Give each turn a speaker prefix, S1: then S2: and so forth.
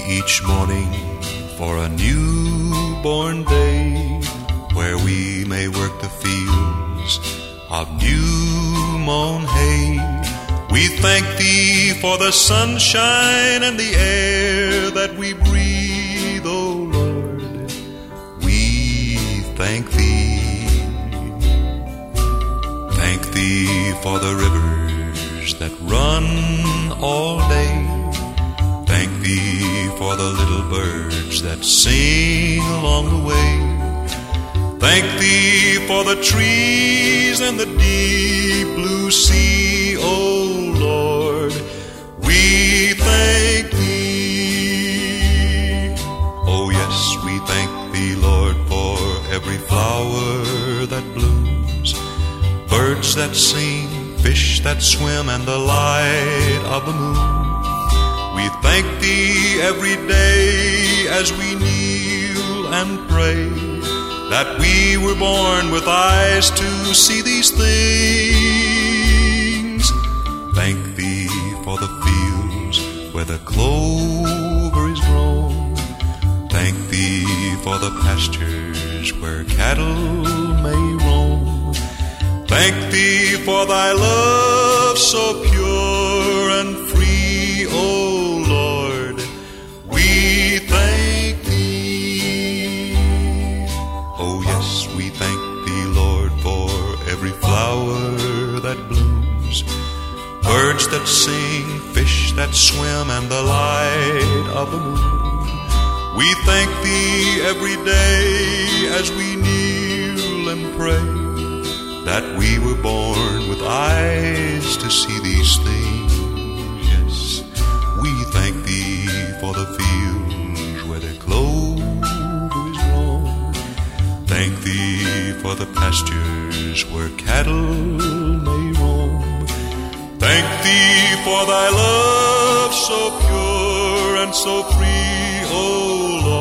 S1: each morning for a newborn day, where we may work the fields of new mown hay. We thank Thee for the sunshine and the air that we breathe, O Lord. We thank Thee. Thank Thee for the rivers that run all day. Thank Thee for the little birds that sing along the way. Thank Thee for the trees and the deep blue sea, O Lord. We thank Thee. Oh yes, we thank Thee, Lord, for every flower that blooms, birds that sing, fish that swim, and the light of the moon. We thank Thee every day as we kneel and pray, that we were born with eyes to see these things. Thank Thee for the fields where the clover is grown. Thank Thee for the pastures where cattle may roam. Thank Thee for Thy love so pure and free, O Lord. We thank Thee. Oh yes, we thank Thee, Lord, for every flower that blooms, birds that sing, fish that swim, and the light of the moon. We thank Thee every day as we kneel and pray, that we were born with eyes to see these things. Yes, we thank Thee for the fields where the clover is grown. Thank Thee for the pastures where cattle may roam. Thank Thee for Thy love so pure and so free, O Lord.